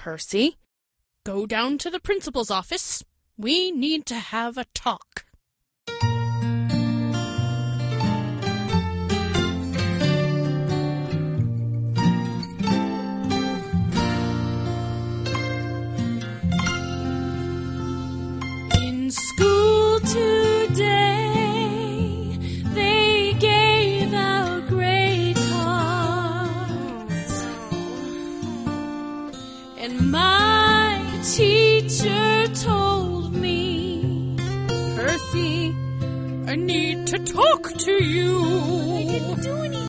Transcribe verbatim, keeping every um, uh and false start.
Percy. Go down to the principal's office. We need to have a talk. In school today, they gave out grade cards, and my teacher told me, Percy, I need to talk to you.